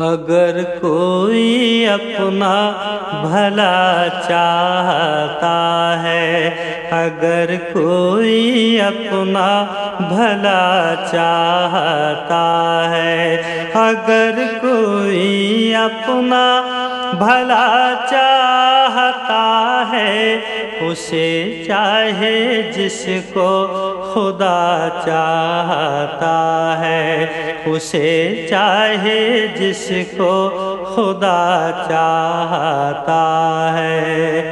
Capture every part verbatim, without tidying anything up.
اگر کوئی اپنا بھلا چاہتا ہے، اگر کوئی اپنا بھلا چاہتا ہے، اگر کوئی اپنا بھلا چاہتا ہے، اسے چاہے جس کو خدا چاہتا ہے، اسے چاہے جس کو خدا چاہتا ہے۔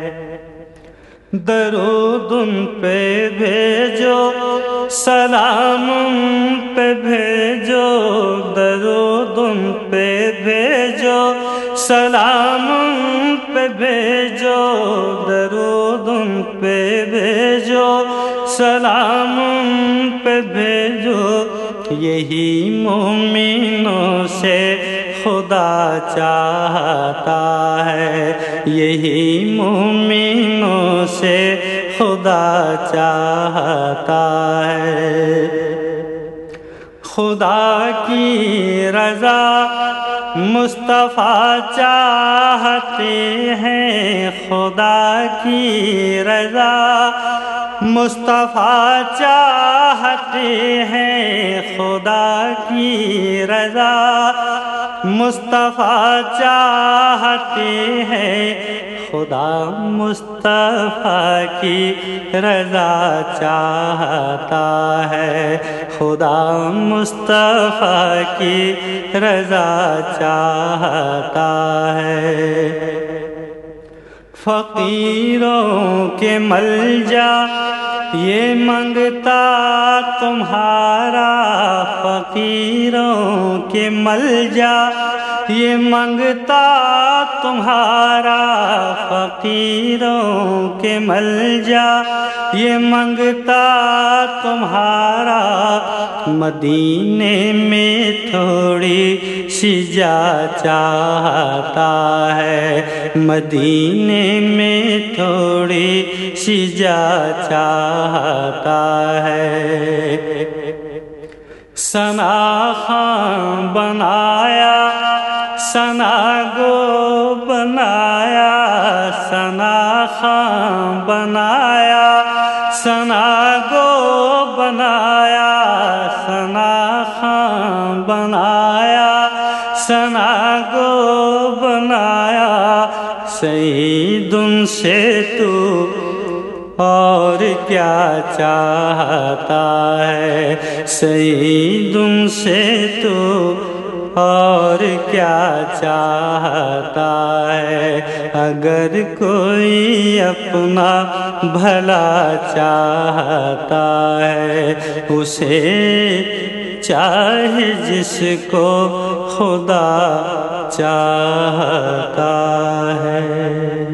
درود ان پہ بھیجو، سلام ان پہ بھیجو، درود ان پہ بھیجو، سلام ان پہ بھیجو، درود ان پہ بھیجو، سلام ان پہ بھیجو، یہی مومنوں سے خدا چاہتا ہے، یہی مومنوں سے خدا چاہتا ہے۔ خدا کی رضا مصطفیٰ چاہتے ہیں، خدا کی رضا مصطفیٰ چاہتے ہیں، خدا کی رضا مصطفیٰ چاہتے ہیں، خدا مصطفیٰ کی رضا چاہتا ہے، خدا مصطفیٰ کی رضا چاہتا ہے۔ فقیروں کے ملجا یہ منگتا تمہارا، فقیروں کے ملجا یہ منگتا تمہارا، فقیروں کے ملجا یہ منگتا تمہارا، مدینے میں تھوڑی سی جا چاہتا ہے، مدینے میں تھوڑی سی جا چاہتا ہے۔ ثنا خاں بنایا، ثنا گو بنایا، ثنا خاں بنایا، ثنا گو بنایا، ثنا خاں بنایا، ثنا گو بنایا، سعید ان سے تو اور کیا چاہتا ہے، سعید ان سے تو اور کیا چاہتا ہے۔ اگر کوئی اپنا بھلا چاہتا ہے، اسے چاہے جس کو خدا چاہتا ہے۔